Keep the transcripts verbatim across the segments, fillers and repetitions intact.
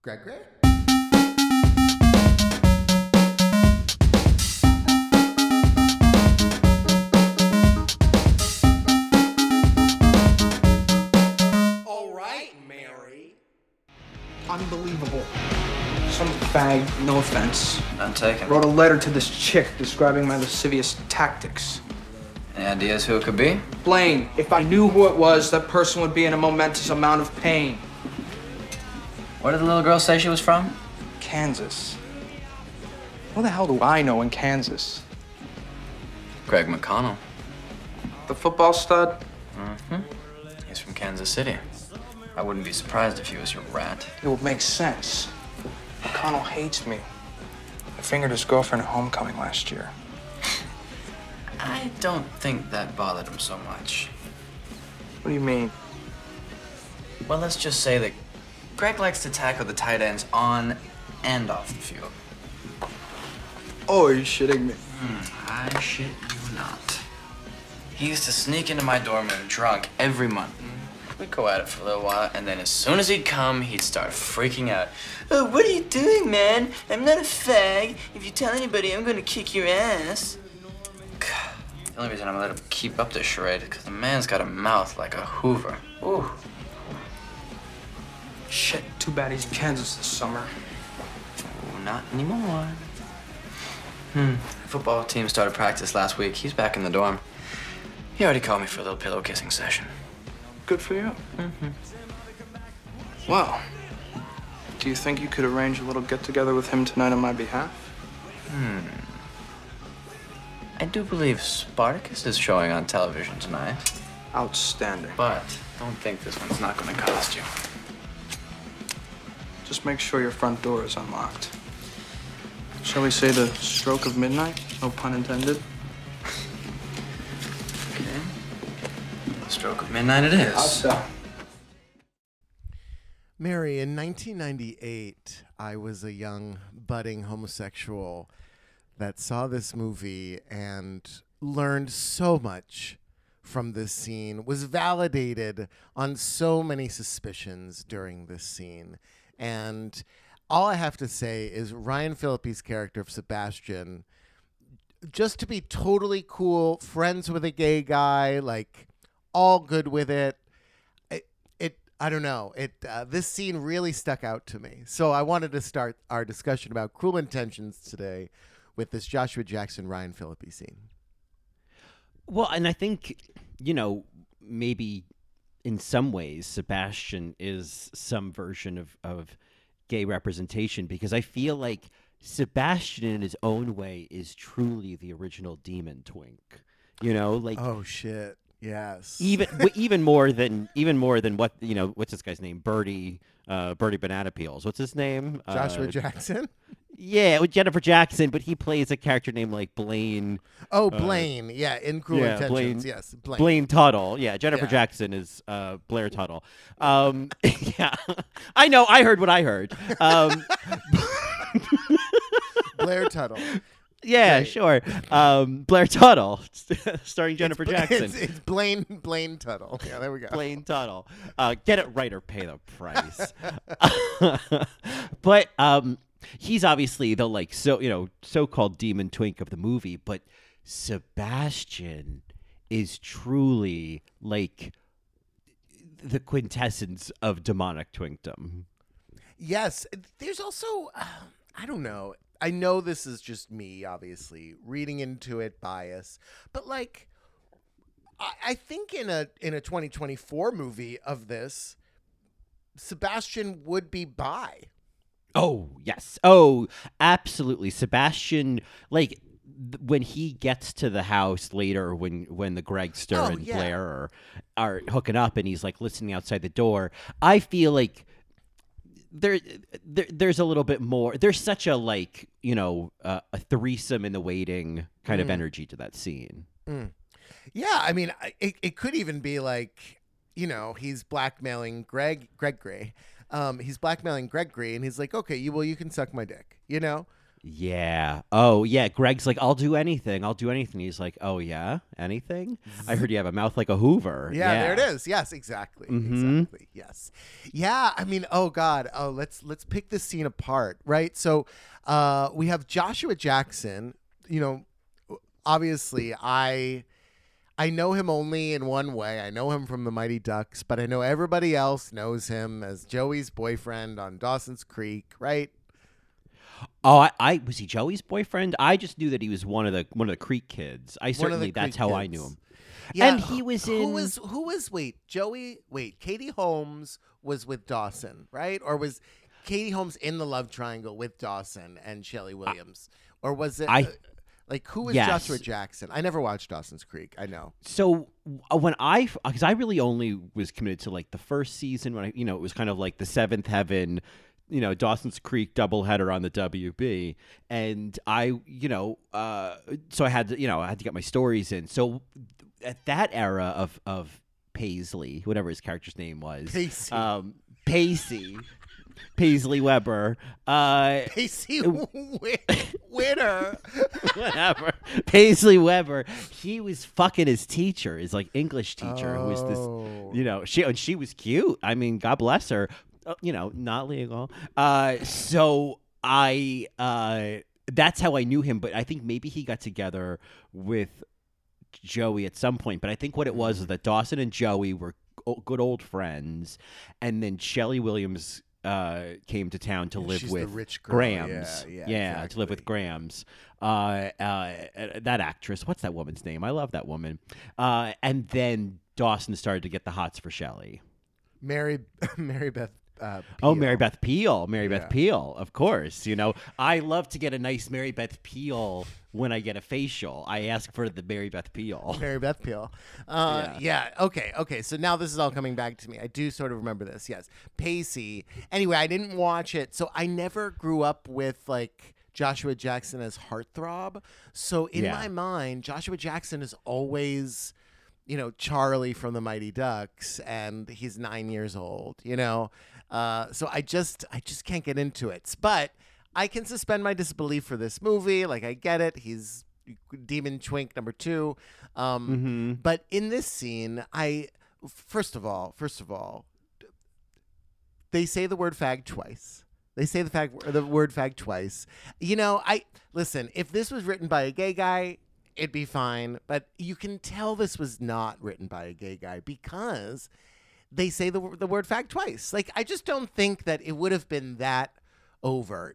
Gregory? All right, Mary. Unbelievable. Some fag, no offense, None taken. wrote a letter to this chick describing my lascivious tactics. Any ideas who it could be? Blaine, if I knew who it was, that person would be in a momentous amount of pain. Where did the little girl say she was from? Kansas. What the hell do I know in Kansas? Greg McConnell. The football stud? Mm-hmm. He's from Kansas City. I wouldn't be surprised if he was your rat. It would make sense. McConnell hates me. I fingered his girlfriend at homecoming last year. I don't think that bothered him so much. What do you mean? Well, let's just say that Greg likes to tackle the tight ends on and off the field. Oh, are you shitting me? Hmm, I shit you not. He used to sneak into my dorm room drunk every month. We'd go at it for a little while, and then as soon as he'd come, he'd start freaking out. Oh, what are you doing, man? I'm not a fag. If you tell anybody, I'm gonna kick your ass. The only reason I'm gonna let him keep up this charade is because the man's got a mouth like a Hoover. Ooh. Shit, too bad he's in Kansas this summer. Ooh, not anymore. Hmm. Football team started practice last week. He's back in the dorm. He already called me for a little pillow kissing session. Good for you. Mm-hmm. Well, do you think you could arrange a little get-together with him tonight on my behalf? Hmm. I do believe Spartacus is showing on television tonight. Outstanding. But don't think this one's not going to cost you. Just make sure your front door is unlocked. Shall we say the stroke of midnight? No pun intended. Okay. The stroke of midnight it is. Outside. Mary, in nineteen ninety-eight, I was a young, budding homosexual that saw this movie and learned so much from this scene, was validated on so many suspicions during this scene. And all I have to say is Ryan Phillippe's character of Sebastian, just to be totally cool, friends with a gay guy, like all good with it. It, it I don't know. It uh, this scene really stuck out to me. So I wanted to start our discussion about Cruel Intentions today with this Joshua Jackson, Ryan Phillippe scene. Well, and I think, you know, maybe in some ways Sebastian is some version of, of gay representation, because I feel like Sebastian in his own way is truly the original demon twink. You know, like Oh shit. Yes. even w- even more than even more than what, you know, what's this guy's name? Birdie uh Birdie Banana Peels. What's his name? Joshua uh, Jackson? Yeah, with Jennifer Jackson, but he plays a character named like Blaine. Oh, Blaine. Uh, yeah, in Cruel yeah, Intentions. Blaine, yes, Blaine. Blaine Tuttle. Yeah, Jennifer Yeah. Jackson is uh, Blair Tuttle. Um, yeah, I know. I heard what I heard. Um, Blair Tuttle. yeah, Right. sure. Um, Blair Tuttle, starring Jennifer It's- Jackson. It's, it's Blaine Blaine Tuttle. Yeah, there we go. Blaine Tuttle. Uh, get it right or pay the price. But um, he's obviously the like so you know so-called demon twink of the movie, but Sebastian is truly like the quintessence of demonic twinkdom. Yes, there's also uh, I don't know. I know this is just me, obviously reading into it, bias, but like I, I think in a in a twenty twenty-four movie of this, Sebastian would be bi. Oh, yes. Oh, absolutely. Sebastian, like, th- when he gets to the house later, when when the Gregster Oh, and yeah. Blair are, are hooking up and he's, like, listening outside the door, I feel like there, there there's a little bit more. There's such a, like, you know, uh, a threesome in the waiting kind of energy to that scene. Yeah, I mean, I- it it could even be like, you know, he's blackmailing Greg Greg Gray. Um, he's blackmailing Greg Gray, and he's like, okay, you well, you can suck my dick, you know. Yeah. Oh, yeah. Greg's like, I'll do anything. I'll do anything. He's like, oh, yeah? Anything? I heard you have a mouth like a Hoover. Yeah, Yeah, there it is. Yes, exactly. Mhm. Exactly. Yes. Yeah, I mean, oh God. Oh, let's let's pick this scene apart, right? So uh, we have Joshua Jackson. You know, obviously I I know him only in one way. I know him from the Mighty Ducks, but I know everybody else knows him as Joey's boyfriend on Dawson's Creek, right? Oh, I, I was he Joey's boyfriend? I just knew that he was one of the one of the Creek kids. I One of the certainly that's Creek how I kids. knew him. Yeah, And he was who in- was who was wait Joey wait Katie Holmes was with Dawson, right? Or was Katie Holmes in the love triangle with Dawson and Shelley Williams, or was it I- uh, like who was Yes. Joshua Jackson? I never watched Dawson's Creek. I know. So uh, when I, because I really only was committed to like the first season when I, you know, it was kind of like the Seventh Heaven, you know, Dawson's Creek doubleheader on the W B, and I, you know, uh, so I had to, you know, I had to get my stories in. So at that era of of Paisley, whatever his character's name was, Pacey. um, Pacey, Paisley Weber, uh, Pacey Winner. whatever. Paisley Weber, he was fucking his teacher, his like English teacher, who was Oh. this, you know, she and she was cute. I mean, God bless her. Uh, you know, not legal. Uh, so I, uh, that's how I knew him. But I think maybe he got together with Joey at some point. But I think what it was is that Dawson and Joey were o- good old friends, and then Shelley Williams uh, came to town to Yeah, live she's the with rich girl. Grams. Yeah, yeah, to live with exactly. Grams. Uh, uh, that actress, what's that woman's name? I love that woman. Uh, and then Dawson started to get the hots for Shelley. Mary Mary Beth. Uh, Oh, Peel. Mary Beth Peel. Mary Yeah. Beth Peel, of course. You know, I love to get a nice Mary Beth Peel when I get a facial. I ask for the Mary Beth Peel. Mary Beth Peel. Uh, yeah. Yeah. Okay. Okay. So now this is all coming back to me. I do sort of remember this. Yes. Pacey. Anyway, I didn't watch it, so I never grew up with like Joshua Jackson as heartthrob. So in Yeah. my mind, Joshua Jackson is always, you know, Charlie from the Mighty Ducks, and he's nine years old. You know. Uh, so I just I just can't get into it. But I can suspend my disbelief for this movie. Like, I get it. He's Demon Twink number two. Um, Mm-hmm. But in this scene, I first of all, first of all, they say the word fag twice. They say the fag the word fag twice. You know, I listen. If this was written by a gay guy, it'd be fine. But you can tell this was not written by a gay guy because they say the the word fag twice. Like, I just don't think that it would have been that overt.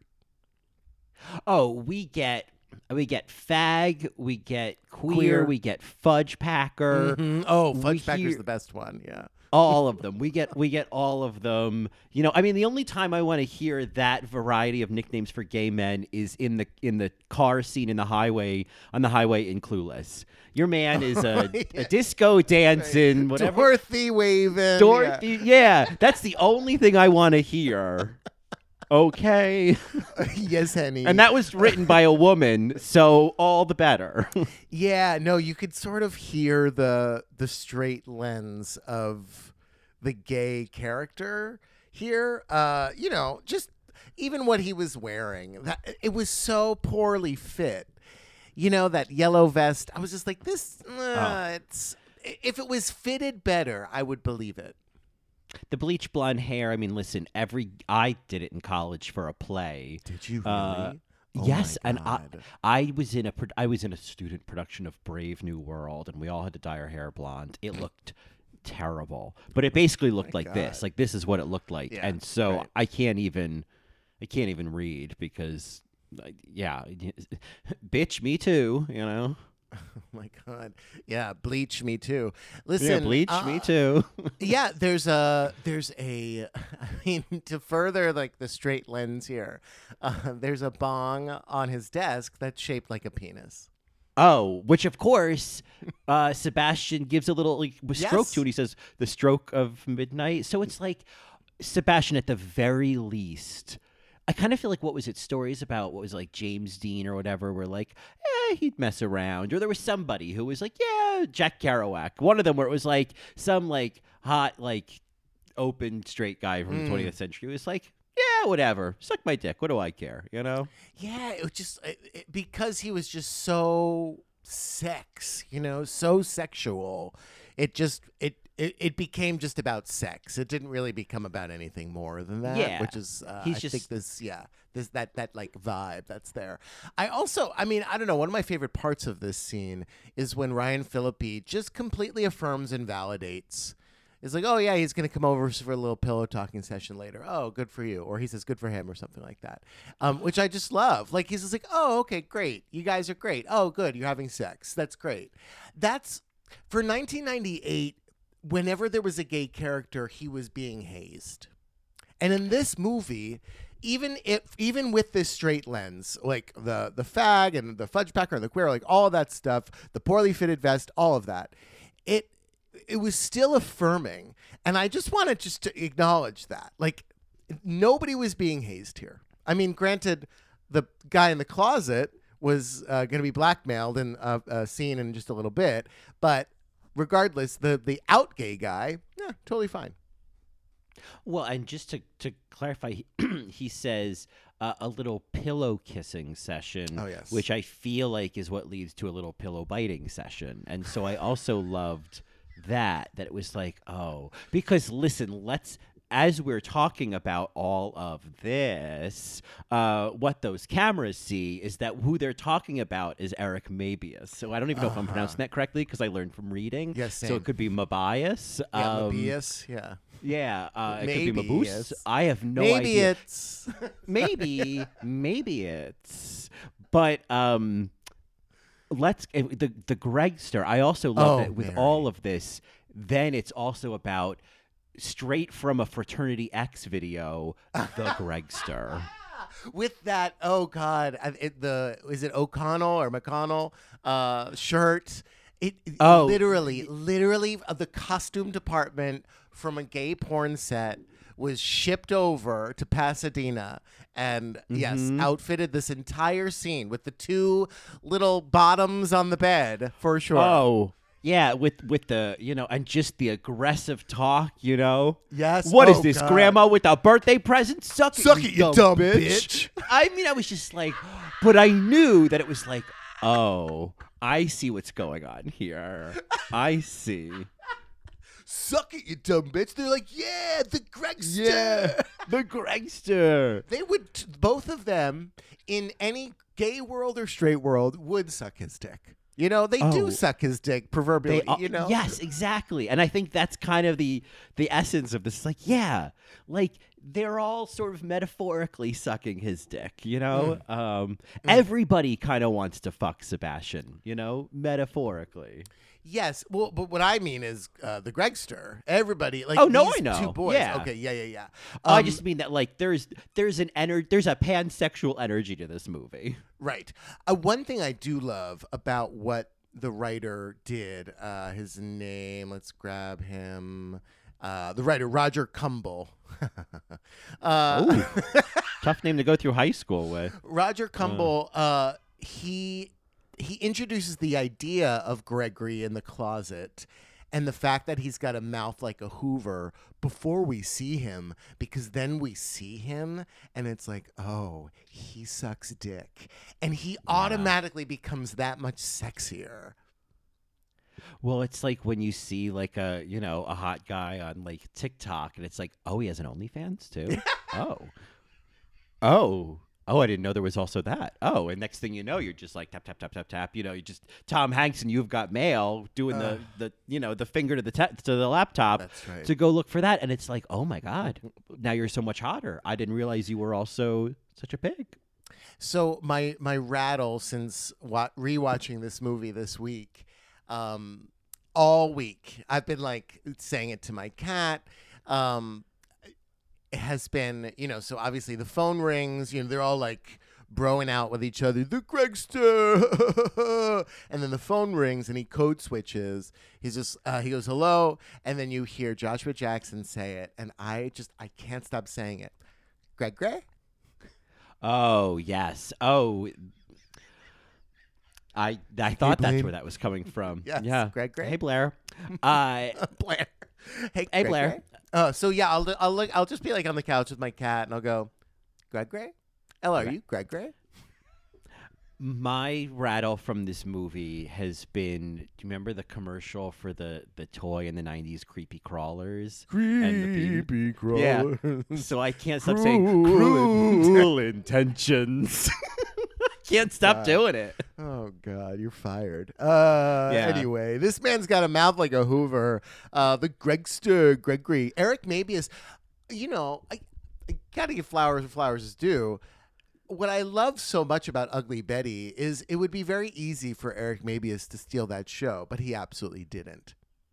Oh, we get we get fag, we get queer, Queer. we get fudge packer. Mhm. Oh, we Fudge Packer's hear- the best one. Yeah. All of them. We get we get all of them. You know, I mean, the only time I want to hear that variety of nicknames for gay men is in the in the car scene in the highway on the highway in Clueless. Your man is a, a disco dancing, whatever. Dorothy waving. Dorothy, yeah, that's the only thing I want to hear. Okay, Yeah. Yes, Henny. and that was written by a woman, so all the better. Yeah, no, you could sort of hear the the straight lens of the gay character here. Uh, you know, just even what he was wearing. That it was so poorly fit. You know, that yellow vest. I was just like, this. Uh, Oh. It's if it was fitted better, I would believe it. The bleach blonde hair. I mean, listen, every I did it in college for a play. Did you Uh, really? Oh yes, my and I, God. I was in a pro- I was in a student production of Brave New World, and we all had to dye our hair blonde. It looked terrible, but it basically looked like this. God. Like this is what it looked like, Yeah, and so right. I can't even, I can't even read because, uh, yeah, bitch, me too. You know, Oh my God. Yeah, bleach me too. Listen, yeah, bleach, uh, me too. yeah, there's a there's a I mean, to further like the straight lens here, uh, there's a bong on his desk that's shaped like a penis. Oh, which of course, uh, Sebastian gives a little like, stroke Yes. to it. He says the stroke of midnight. So it's like Sebastian, at the very least, I kind of feel like what was it? Stories about what was like James Dean or whatever were like, eh, he'd mess around, or there was somebody who was like, yeah, Jack Kerouac. One of them where it was like some like hot like open straight guy from the twentieth century was like, yeah, whatever. Suck my dick. What do I care? You know? Yeah, it was just it, it, because he was just so sex, you know, so sexual. It just it, it it became just about sex. It didn't really become about anything more than that. Yeah. Which is uh, He's I just- think this yeah this that that like vibe that's there. I also I mean I don't know. One of my favorite parts of this scene is when Ryan Phillippe just completely affirms and validates. It's like, oh, yeah, he's going to come over for a little pillow talking session later. Oh, good for you. Or he says, good for him or something like that, um, which I just love. Like, he's just like, oh, okay, great. You guys are great. Oh, good. You're having sex. That's great. That's for nineteen ninety-eight, whenever there was a gay character, he was being hazed. And in this movie, even if even with this straight lens, like the, the fag and the fudge packer and the queer, like all of that stuff, the poorly fitted vest, all of that, it it was still affirming. And I just wanted just to acknowledge that. Like, nobody was being hazed here. I mean, granted, the guy in the closet was uh, going to be blackmailed in a, a scene in just a little bit. But regardless, the, the out gay guy, yeah, totally fine. Well, and just to, to clarify, he, he says uh, a little pillow kissing session, Oh, yes. which I feel like is what leads to a little pillow biting session. And so I also loved that, that it was like, oh, because listen, let's, as we're talking about all of this, uh, what those cameras see is that who they're talking about is Eric Mabius. So I don't even know if I'm pronouncing that correctly because I learned from reading. Yes, So same. it could be Mabias. Yeah, Um, Mabius, yeah. Yeah, uh, it Maybe could be Maboose. it's- I have no Maybe idea. it's... maybe, maybe it's. But um, let's uh, the the Gregster. I also love Oh, that with Mary. all of this. Then it's also about straight from a Fraternity X video, the Gregster. With that, oh God, I- it, the is it O'Connell or McConnell uh, shirt? It, it Oh. literally, literally, uh, the costume department from a gay porn set was shipped over to Pasadena and yes, Mm-hmm. outfitted this entire scene with the two little bottoms on the bed for sure. Oh. Yeah, with with the you know, and just the aggressive talk, you know. Yes. What is Oh, this, God. Grandma, with a birthday present? Suck, Suck it, it, you dumb bitch. I mean, I was just like, but I knew that it was like, oh, I see what's going on here. I see. Suck it, you dumb bitch. They're like, yeah, the Gregster. the Gregster. They would, t- both of them, in any gay world or straight world, would suck his dick. You know, they Oh. do suck his dick, proverbially, They, you know? Yes, exactly. And I think that's kind of the the essence of this. Like, yeah, like they're all sort of metaphorically sucking his dick, you know? Mm. Um, Everybody kind of wants to fuck Sebastian, you know, metaphorically. Yes. Well, but what I mean is uh, the Gregster. Everybody, like, Oh, no, these I know. two boys. Yeah. Okay, yeah, yeah, yeah. Oh, I Um, just mean that like there's there's an ener- there's a pansexual energy to this movie. Right. Uh, one thing I do love about what the writer did, uh, his name, let's grab him. Uh, the writer, Roger Cumble. uh, Tough name to go through high school with. Roger Cumble, uh, he he introduces the idea of Gregory in the closet and the fact that he's got a mouth like a Hoover before we see him, because then we see him and it's like, oh, he sucks dick. And he automatically becomes that much sexier. Well, it's like when you see like a you know a hot guy on like TikTok, and it's like, oh, he has an OnlyFans too. oh, oh, oh, I didn't know there was also that. Oh, and next thing you know, you're just like tap tap tap tap tap. You know, you just Tom Hanks and You've Got Mail doing the the you know the finger to the te- to the laptop That's right. to go look for that, and it's like, oh my god, now you're so much hotter. I didn't realize you were also such a pig. So my my rattle since wa- rewatching this movie this week, um, all week I've been like saying it to my cat. Um, it has been, you know, so obviously the phone rings. You know, they're all like broing out with each other. The Gregster, and then the phone rings and he code switches. He's just uh, he goes hello, and then you hear Joshua Jackson say it, and I just I can't stop saying it. Greg Gray. Oh yes. Oh, I I thought that's Blaine. where that was coming from. Yes, yeah. Greg Gray. Hey Blair. Uh, Blair. Hey, Hey, Greg, Blair. Greg. Uh, so yeah, I'll I'll look, I'll just be like on the couch with my cat, and I'll go, Gregory? Ella, are you Gregory? My rattle from this movie has been, do you remember the commercial for the, the toy in the nineties, Creepy Crawlers? Creepy crawlers. Yeah. So I can't stop saying cruel intentions. Can't stop God. doing it. Oh, God, you're fired. Uh, Yeah. Anyway, this man's got a mouth like a Hoover. Uh, the Gregster, Gregory. Eric Mabius, you know, I, I got to give flowers where flowers is due. What I love so much about Ugly Betty is it would be very easy for Eric Mabius to steal that show, but he absolutely didn't.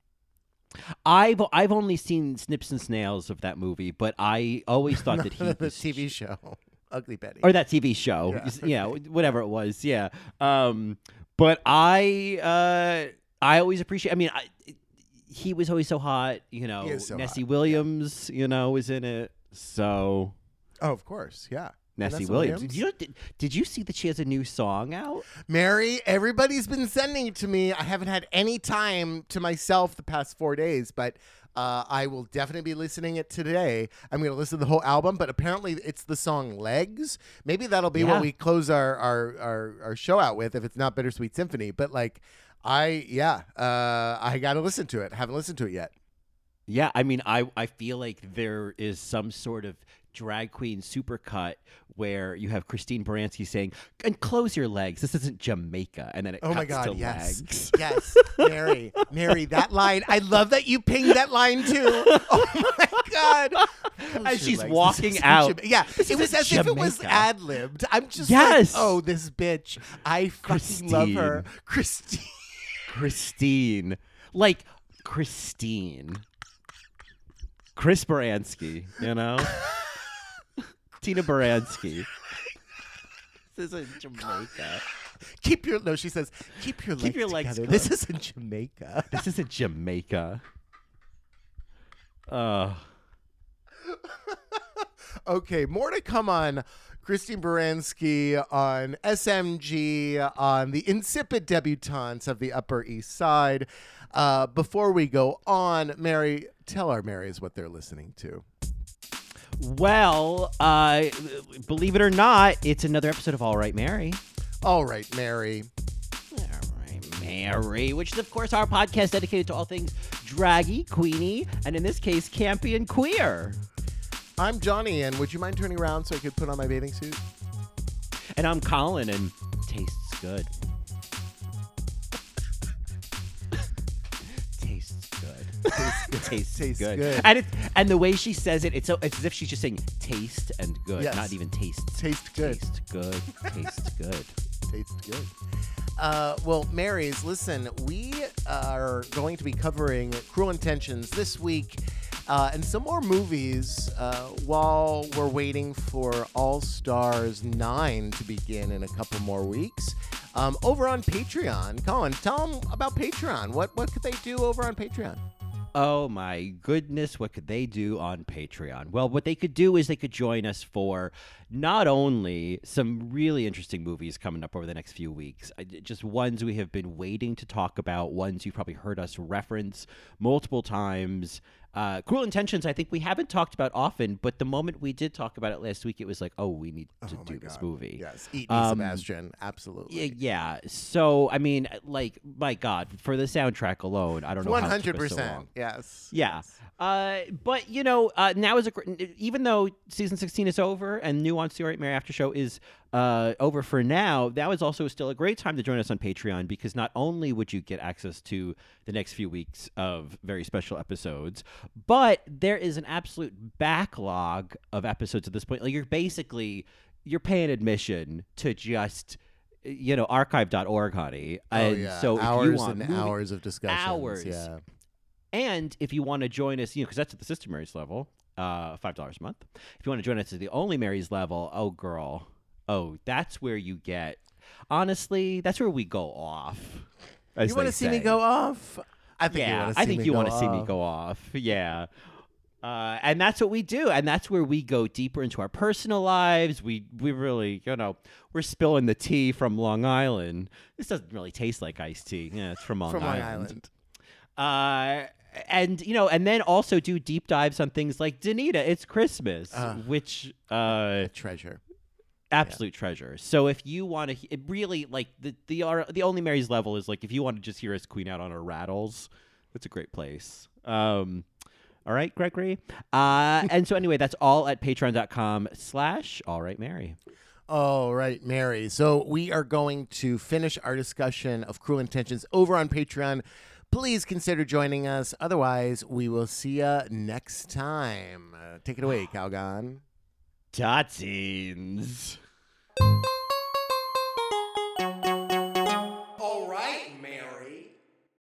I've I've only seen snips and snails of that movie, but I always thought that he the was T V show, Ugly Betty. or that T V show, Yeah. yeah, whatever it was, yeah. Um, but I uh, I always appreciate. I mean, I, he was always so hot, you know. He is so Nessie hot, Williams, you know, was in it. So Oh, of course, yeah. Nessie Vanessa Williams. Williams? Did you know, did, did you see that she has a new song out? Mary, everybody's been sending it to me. I haven't had any time to myself the past four days, but uh, I will definitely be listening it today. I'm going to listen to the whole album, but apparently it's the song Legs. Maybe that'll be Yeah. what we close our, our, our, our show out with if it's not Bittersweet Symphony. But like, I, yeah, uh, I got to listen to it. Haven't listened to it yet. Yeah, I mean, I I feel like there is some sort of drag queen supercut where you have Christine Baranski saying, "And close your legs. This isn't Jamaica," and then it Oh cuts my God, to yes. legs. Yes, Mary, Mary, that line. I love that you pinged that line too. Oh my God. As she's Legs. walking This is out. Jama- yeah, This it was isn't as if it was Jamaica. ad libbed. I'm just Yes. like, oh, this bitch. I fucking love her. Christine. Christine. Like, Christine. Chris Baranski, you know? Tina Baranski. This isn't Jamaica. Keep your, no, she says, keep your Keep legs your legs together. closed. This isn't Jamaica. This isn't Jamaica. Uh, Okay, more to come on Christine Baranski, on S M G, on the insipid debutantes of the Upper East Side. Uh, before we go on, Mary, tell our Marys what they're listening to. well, uh, believe it or not, it's another episode of All Right, Mary. All right, Mary. All right, Mary, which is, of course, our podcast dedicated to all things draggy, queenie, and in this case, campy and queer. I'm Johnny, and would you mind turning around so I could put on my bathing suit? And I'm Colin, and tastes good. Tastes good. Tastes, tastes, Tastes good. good. And it, and the way she says it, it's so it's as if she's just saying taste and good, Yes. not even taste. Taste good. Taste good. Taste good. Tastes good. Uh, well, Marys, listen, we are going to be covering Cruel Intentions this week uh, and some more movies uh, while we're waiting for All Stars nine to begin in a couple more weeks. Um, over on Patreon. Colin, tell them about Patreon. What, what could they do over on Patreon? Oh my goodness, what could they do on Patreon? Well, what they could do is they could join us for not only some really interesting movies coming up over the next few weeks, uh, just ones we have been waiting to talk about, ones you've probably heard us reference multiple times. Uh, Cruel Intentions, I think we haven't talked about often, but the moment we did talk about it last week, it was like, oh, we need to Oh my do this God. movie. Yes, Eat Me, Um, Sebastian. Absolutely. Yeah, yeah. So, I mean, like, my God, for the soundtrack alone, I don't know One how it hundred took us so percent. long. Yes. Yeah. Uh, but, you know, uh, now is a gr- even though season sixteen is over and New on All Right Mary After Show is uh, over for now, that was also still a great time to join us on Patreon because not only would you get access to the next few weeks of very special episodes, but there is an absolute backlog of episodes at this point. Like, you're basically, you're paying admission to just, you know, archive dot org, honey. Oh, And yeah. so if hours you want and movie- hours of discussions. hours. Yeah. And if you want to join us, you know, because that's at the Sister Mary's level, uh, five dollars a month. If you want to join us at the Only Mary's level, oh, girl. Oh, that's where you get, honestly, that's where we go off. as You want they to see me say. go off? I think you Yeah, want to see I think me you go want to see me off. go off. Yeah. Uh, and that's what we do. And that's where we go deeper into our personal lives. We we really, you know, we're spilling the tea from Long Island. This doesn't really taste like iced tea. Yeah, it's from Long From Long Island. Island. Uh, and you know, and then also do deep dives on things like Danita, It's Christmas, Uh, which uh, A treasure. absolute treasure. So if you want to, it really like the the our, the Only Marys level is like if you want to just hear us queen out on our rattles, that's a great place. Um, all right, Gregory. Uh, and so anyway, that's all at patreon dot com slash All Right Mary. All right, Mary. So we are going to finish our discussion of Cruel Intentions over on Patreon. Please consider joining us. Otherwise, we will see you next time. Uh, take it away, Calgon. Totsines.